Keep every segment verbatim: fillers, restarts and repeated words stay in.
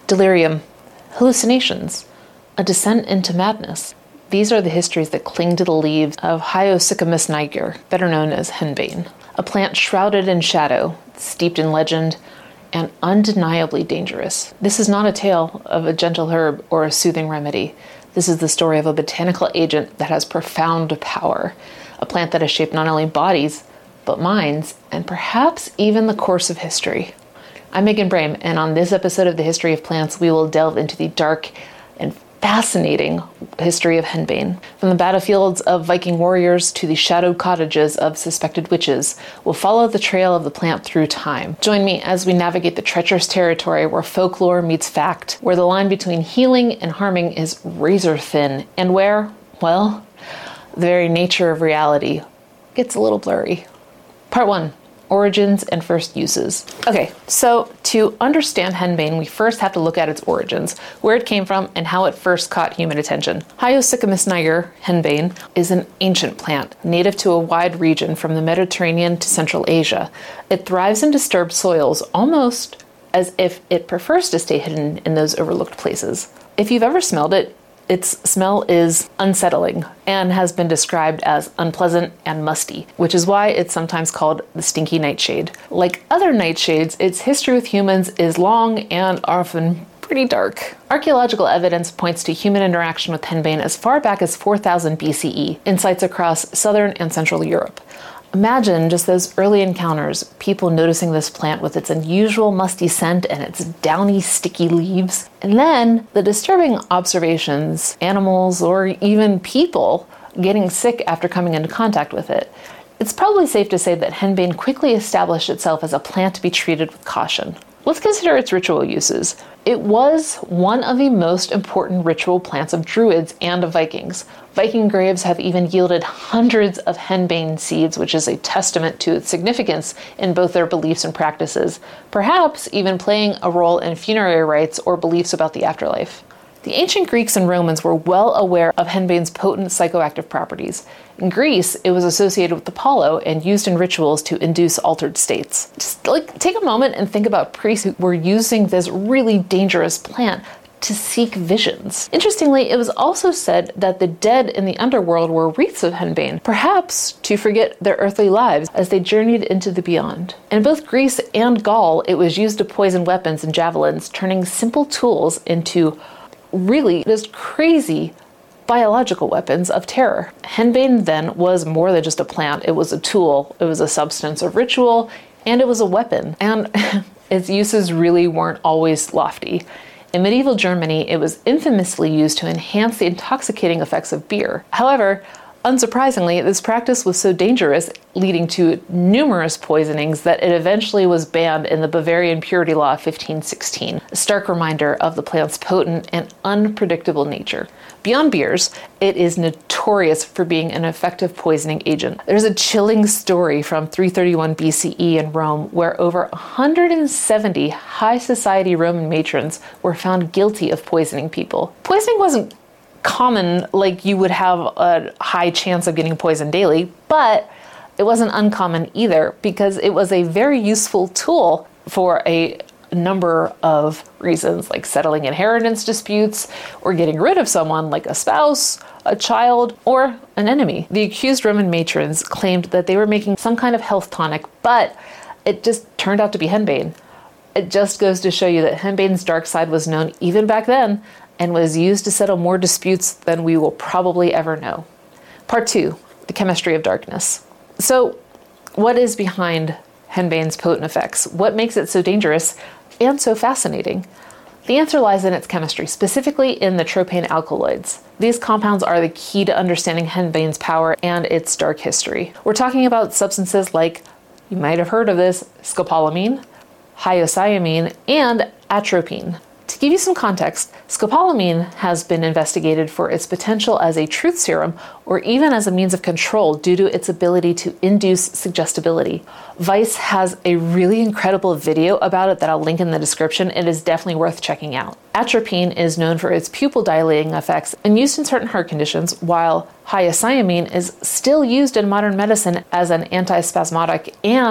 delirium, hallucinations, a descent into madness. These are the histories that cling to the leaves of Hyoscyamus niger, better known as henbane, a plant shrouded in shadow, steeped in legend, and undeniably dangerous. This is not a tale of a gentle herb or a soothing remedy. This is the story of a botanical agent that has profound power, a plant that has shaped not only bodies, but minds, and perhaps even the course of history. I'm Megan Brame, and on this episode of The History of Plants, we will delve into the dark and fascinating history of henbane. From the battlefields of Viking warriors to the shadowed cottages of suspected witches, we'll follow the trail of the plant through time. Join me as we navigate the treacherous territory where folklore meets fact, where the line between healing and harming is razor thin, and where, well, the very nature of reality gets a little blurry. Part one. Origins and first uses. Okay, so to understand henbane, we first have to look at its origins, where it came from, and how it first caught human attention. Hyoscyamus niger, henbane, is an ancient plant, native to a wide region from the Mediterranean to Central Asia. It thrives in disturbed soils, almost as if it prefers to stay hidden in those overlooked places. If you've ever smelled it, its smell is unsettling and has been described as unpleasant and musty, which is why it's sometimes called the stinky nightshade. Like other nightshades, its history with humans is long and often pretty dark. Archaeological evidence points to human interaction with henbane as far back as four thousand B C E in sites across southern and central Europe. Imagine just those early encounters, people noticing this plant with its unusual musty scent and its downy, sticky leaves. And then the disturbing observations, animals or even people getting sick after coming into contact with it. It's probably safe to say that henbane quickly established itself as a plant to be treated with caution. Let's consider its ritual uses. It was one of the most important ritual plants of Druids and of Vikings. Viking graves have even yielded hundreds of henbane seeds, which is a testament to its significance in both their beliefs and practices, perhaps even playing a role in funerary rites or beliefs about the afterlife. The ancient Greeks and Romans were well aware of henbane's potent psychoactive properties. In Greece, it was associated with Apollo and used in rituals to induce altered states. Just like take a moment and think about priests who were using this really dangerous plant to seek visions. Interestingly, it was also said that the dead in the underworld wore wreaths of henbane, perhaps to forget their earthly lives as they journeyed into the beyond. In both Greece and Gaul, it was used to poison weapons and javelins, turning simple tools into really just crazy biological weapons of terror. Henbane then was more than just a plant. It was a tool, it was a substance of ritual, and it was a weapon. And its uses really weren't always lofty. In medieval Germany, it was infamously used to enhance the intoxicating effects of beer. However, unsurprisingly, this practice was so dangerous, leading to numerous poisonings, that it eventually was banned in the Bavarian Purity Law of fifteen sixteen, a stark reminder of the plant's potent and unpredictable nature. Beyond beers, it is notorious for being an effective poisoning agent. There's a chilling story from three thirty-one B C E in Rome where over one hundred seventy high society Roman matrons were found guilty of poisoning people. Poisoning wasn't common, like you would have a high chance of getting poisoned daily, but it wasn't uncommon either because it was a very useful tool for a number of reasons, like settling inheritance disputes or getting rid of someone like a spouse, a child, or an enemy. The accused Roman matrons claimed that they were making some kind of health tonic, but it just turned out to be henbane. It just goes to show you that henbane's dark side was known even back then and was used to settle more disputes than we will probably ever know. Part two, the chemistry of darkness. So, what is behind henbane's potent effects? What makes it so dangerous and so fascinating? The answer lies in its chemistry, specifically in the tropane alkaloids. These compounds are the key to understanding henbane's power and its dark history. We're talking about substances like, you might have heard of this, scopolamine, hyoscyamine, and atropine. To give you some context, scopolamine has been investigated for its potential as a truth serum or even as a means of control due to its ability to induce suggestibility. Vice has a really incredible video about it that I'll link in the description. It is definitely worth checking out. Atropine is known for its pupil dilating effects and used in certain heart conditions, while hyoscyamine is still used in modern medicine as an antispasmodic and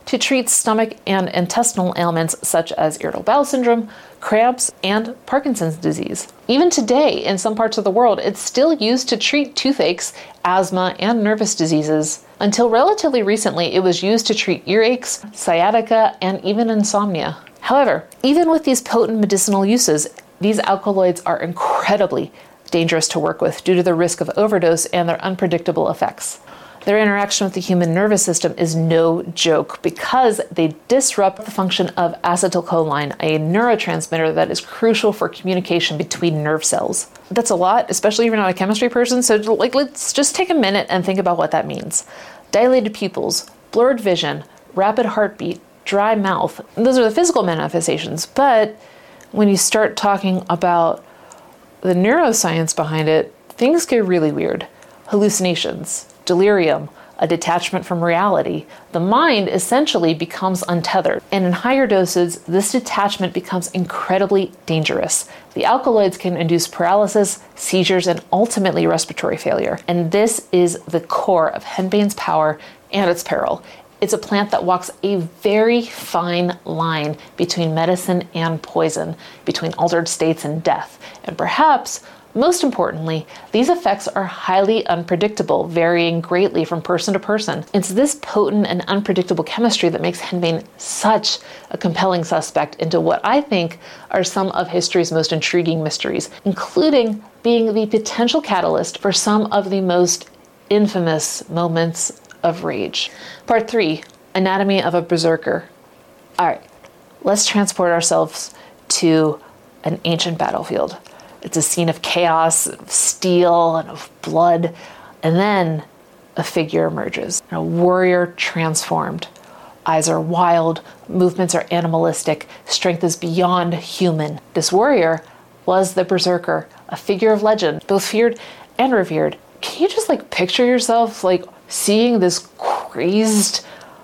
to treat stomach and intestinal ailments such as irritable bowel syndrome, cramps, and Parkinson's disease. Even today, in some parts of the world, it's still used to treat toothaches, asthma, and nervous diseases. Until relatively recently, it was used to treat earaches, sciatica, and even insomnia. However, even with these potent medicinal uses, these alkaloids are incredibly dangerous to work with due to the risk of overdose and their unpredictable effects. Their interaction with the human nervous system is no joke because they disrupt the function of acetylcholine, a neurotransmitter that is crucial for communication between nerve cells. That's a lot, especially if you're not a chemistry person, so like let's just take a minute and think about what that means. Dilated pupils, blurred vision, rapid heartbeat, dry mouth. Those are the physical manifestations, but when you start talking about the neuroscience behind it, things get really weird. Hallucinations, delirium, a detachment from reality. The mind essentially becomes untethered, and in higher doses, this detachment becomes incredibly dangerous. The alkaloids can induce paralysis, seizures, and ultimately respiratory failure. And this is the core of henbane's power and its peril. It's a plant that walks a very fine line between medicine and poison, between altered states and death. And perhaps, most importantly, these effects are highly unpredictable, varying greatly from person to person. It's this potent and unpredictable chemistry that makes henbane such a compelling suspect into what I think are some of history's most intriguing mysteries, including being the potential catalyst for some of the most infamous moments of rage. Part three, Anatomy of a Berserker. All right, let's transport ourselves to an ancient battlefield. It's a scene of chaos, of steel, and of blood. And then a figure emerges, a warrior transformed. Eyes are wild, movements are animalistic, strength is beyond human. This warrior was the Berserker, a figure of legend, both feared and revered. Can you just like picture yourself like seeing this crazed,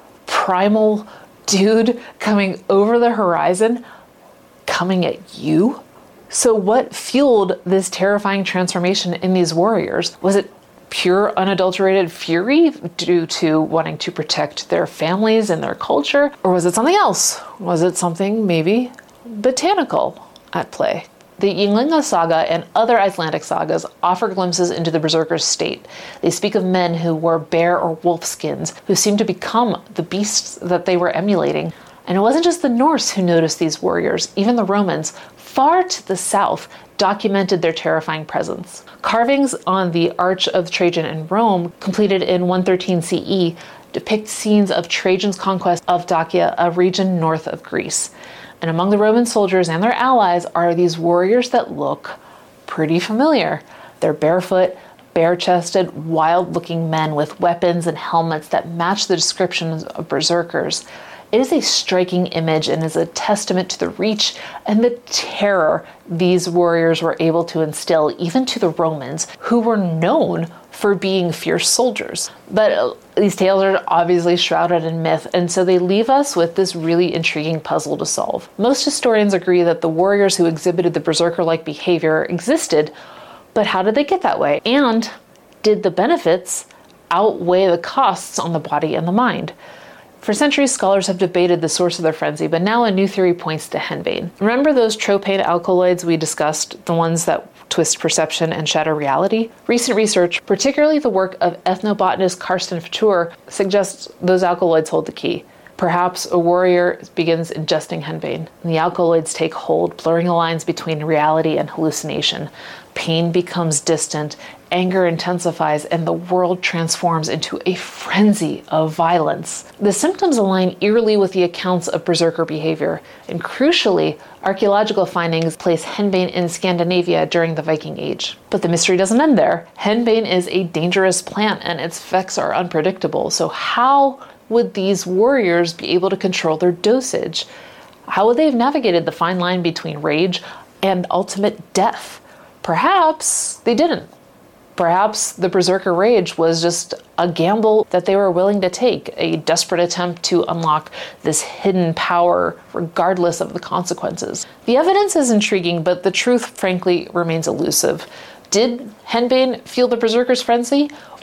primal dude coming over the horizon, coming at you? So what fueled this terrifying transformation in these warriors? Was it pure unadulterated fury due to wanting to protect their families and their culture? Or was it something else? Was it something maybe botanical at play? The Ynglinga saga and other Icelandic sagas offer glimpses into the berserker's state. They speak of men who wore bear or wolf skins, who seemed to become the beasts that they were emulating. And it wasn't just the Norse who noticed these warriors, even the Romans, far to the south, documented their terrifying presence. Carvings on the Arch of Trajan in Rome, completed in one thirteen C E, depict scenes of Trajan's conquest of Dacia, a region north of Greece. And among the Roman soldiers and their allies are these warriors that look pretty familiar. They're barefoot, bare-chested, wild-looking men with weapons and helmets that match the descriptions of berserkers. It is a striking image and is a testament to the reach and the terror these warriors were able to instill even to the Romans, who were known for being fierce soldiers. But uh, these tales are obviously shrouded in myth, and so they leave us with this really intriguing puzzle to solve. Most historians agree that the warriors who exhibited the berserker-like behavior existed, but how did they get that way? And did the benefits outweigh the costs on the body and the mind? For centuries, scholars have debated the source of their frenzy, but now a new theory points to henbane. Remember those tropane alkaloids we discussed, the ones that twist perception and shatter reality? Recent research, particularly the work of ethnobotanist Karsten Futur, suggests those alkaloids hold the key. Perhaps a warrior begins ingesting henbane, and the alkaloids take hold, blurring the lines between reality and hallucination. Pain becomes distant, anger intensifies, and the world transforms into a frenzy of violence. The symptoms align eerily with the accounts of berserker behavior, and crucially, archaeological findings place henbane in Scandinavia during the Viking Age. But the mystery doesn't end there. Henbane is a dangerous plant, and its effects are unpredictable. So how would these warriors be able to control their dosage? How would they have navigated the fine line between rage and ultimate death? Perhaps they didn't. Perhaps the berserker rage was just a gamble that they were willing to take, a desperate attempt to unlock this hidden power regardless of the consequences. The evidence is intriguing, but the truth, frankly, remains elusive. Did henbane feel the berserker's frenzy?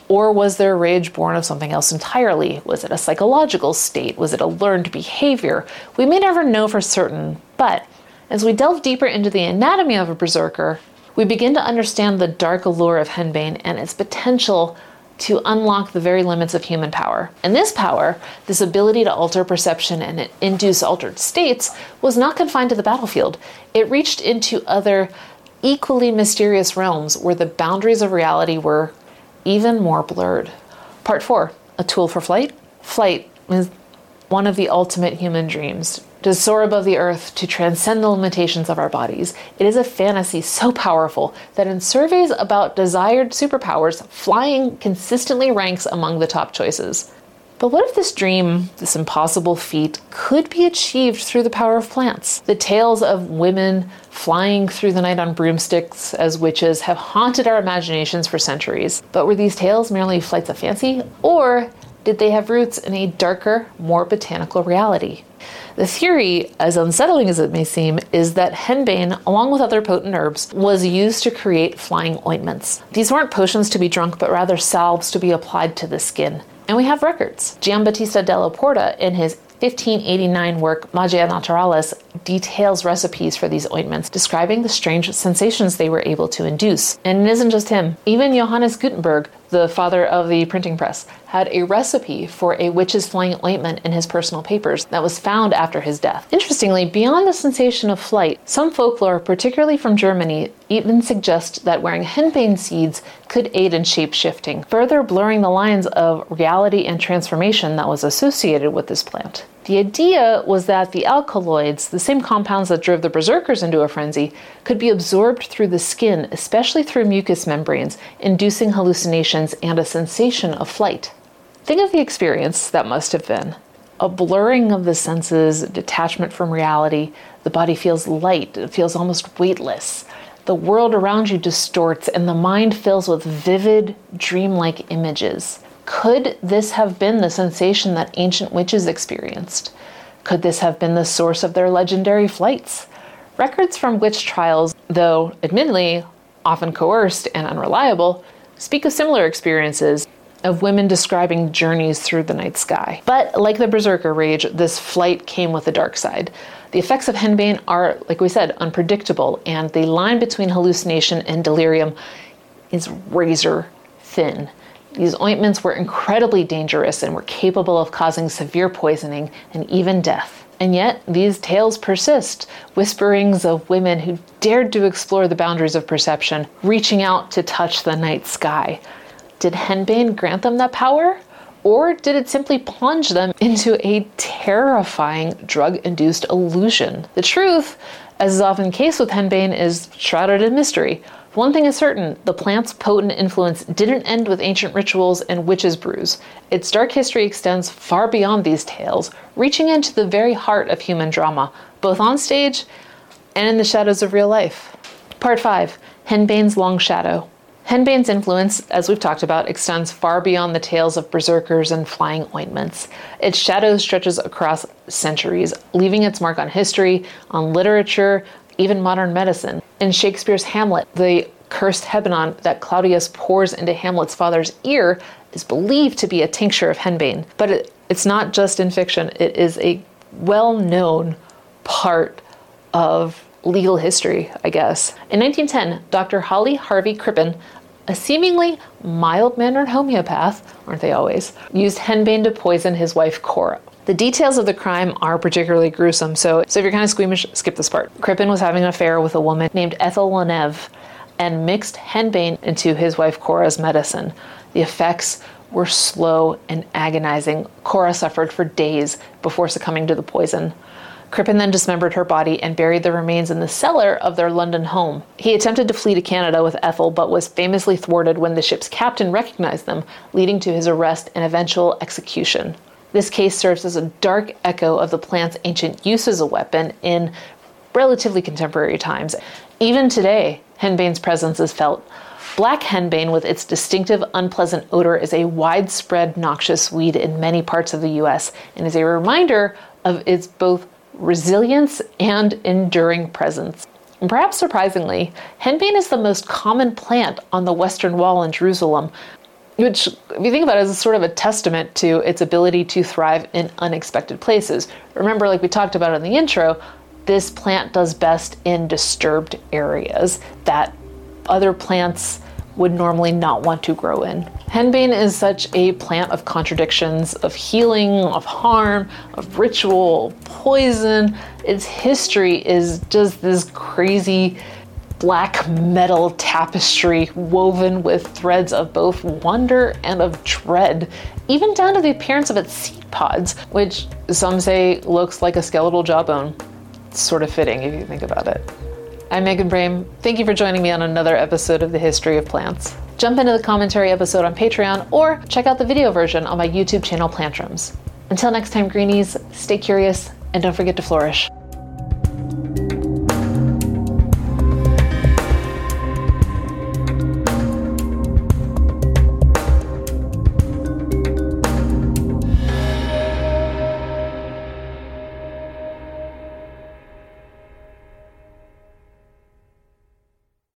Or was their rage born of something else entirely? Was it a psychological state? Was it a learned behavior? We may never know for certain, but as we delve deeper into the anatomy of a berserker, we begin to understand the dark allure of henbane and its potential to unlock the very limits of human power. And this power, this ability to alter perception and induce altered states, was not confined to the battlefield. It reached into other equally mysterious realms where the boundaries of reality were even more blurred. Part four, a tool for flight. Flight is one of the ultimate human dreams. To soar above the earth, to transcend the limitations of our bodies. It is a fantasy so powerful that in surveys about desired superpowers, flying consistently ranks among the top choices. But what if this dream, this impossible feat, could be achieved through the power of plants? The tales of women flying through the night on broomsticks as witches have haunted our imaginations for centuries. But were these tales merely flights of fancy, or did they have roots in a darker, more botanical reality? The theory, as unsettling as it may seem, is that henbane, along with other potent herbs, was used to create flying ointments. These weren't potions to be drunk, but rather salves to be applied to the skin. And we have records. Giambattista della Porta, in his fifteen eighty-nine work Magia Naturalis, details recipes for these ointments, describing the strange sensations they were able to induce. And it isn't just him. Even Johannes Gutenberg, the father of the printing press, had a recipe for a witch's flying ointment in his personal papers that was found after his death. Interestingly, beyond the sensation of flight, some folklore, particularly from Germany, even suggest that wearing henbane seeds could aid in shape-shifting, further blurring the lines of reality and transformation that was associated with this plant. The idea was that the alkaloids, the same compounds that drove the berserkers into a frenzy, could be absorbed through the skin, especially through mucous membranes, inducing hallucinations and a sensation of flight. Think of the experience that must have been. A blurring of the senses, detachment from reality. The body feels light, it feels almost weightless. The world around you distorts and the mind fills with vivid, dreamlike images. Could this have been the sensation that ancient witches experienced? Could this have been the source of their legendary flights? Records from witch trials, though admittedly often coerced and unreliable, speak of similar experiences of women describing journeys through the night sky. But like the berserker rage, this flight came with a dark side. The effects of henbane are, like we said, unpredictable, and the line between hallucination and delirium is razor thin. These ointments were incredibly dangerous and were capable of causing severe poisoning and even death. And yet, these tales persist, whisperings of women who dared to explore the boundaries of perception, reaching out to touch the night sky. Did henbane grant them that power? Or did it simply plunge them into a terrifying drug-induced illusion? The truth, as is often the case with henbane, is shrouded in mystery. One thing is certain, the plant's potent influence didn't end with ancient rituals and witches' brews. Its dark history extends far beyond these tales, reaching into the very heart of human drama, both on stage and in the shadows of real life. Part five, henbane's long shadow. Henbane's influence, as we've talked about, extends far beyond the tales of berserkers and flying ointments. Its shadow stretches across centuries, leaving its mark on history, on literature, even modern medicine. In Shakespeare's Hamlet, the cursed hebenon that Claudius pours into Hamlet's father's ear is believed to be a tincture of henbane. But it, it's not just in fiction, it is a well-known part of legal history, I guess. In nineteen ten, Doctor Holly Harvey Crippen, a seemingly mild-mannered homeopath, aren't they always, used henbane to poison his wife Cora. The details of the crime are particularly gruesome, so, so if you're kind of squeamish, skip this part. Crippen was having an affair with a woman named Ethel Leneve and mixed henbane into his wife Cora's medicine. The effects were slow and agonizing. Cora suffered for days before succumbing to the poison. Crippen then dismembered her body and buried the remains in the cellar of their London home. He attempted to flee to Canada with Ethel, but was famously thwarted when the ship's captain recognized them, leading to his arrest and eventual execution. This case serves as a dark echo of the plant's ancient use as a weapon in relatively contemporary times. Even today, henbane's presence is felt. Black henbane, with its distinctive, unpleasant odor, is a widespread noxious weed in many parts of the U S and is a reminder of its both resilience and enduring presence. And perhaps surprisingly, henbane is the most common plant on the Western Wall in Jerusalem. which, if you think about it, is sort of a testament to its ability to thrive in unexpected places. Remember, like we talked about in the intro, this plant does best in disturbed areas that other plants would normally not want to grow in. Henbane is such a plant of contradictions, of healing, of harm, of ritual, poison. Its history is just this crazy black metal tapestry woven with threads of both wonder and of dread, even down to the appearance of its seed pods, which some say looks like a skeletal jawbone. It's sort of fitting if you think about it. I'm Megan Brame. Thank you for joining me on another episode of The History of Plants. Jump into the commentary episode on Patreon or check out the video version on my YouTube channel, Plantrums. Until next time, greenies, stay curious and don't forget to flourish.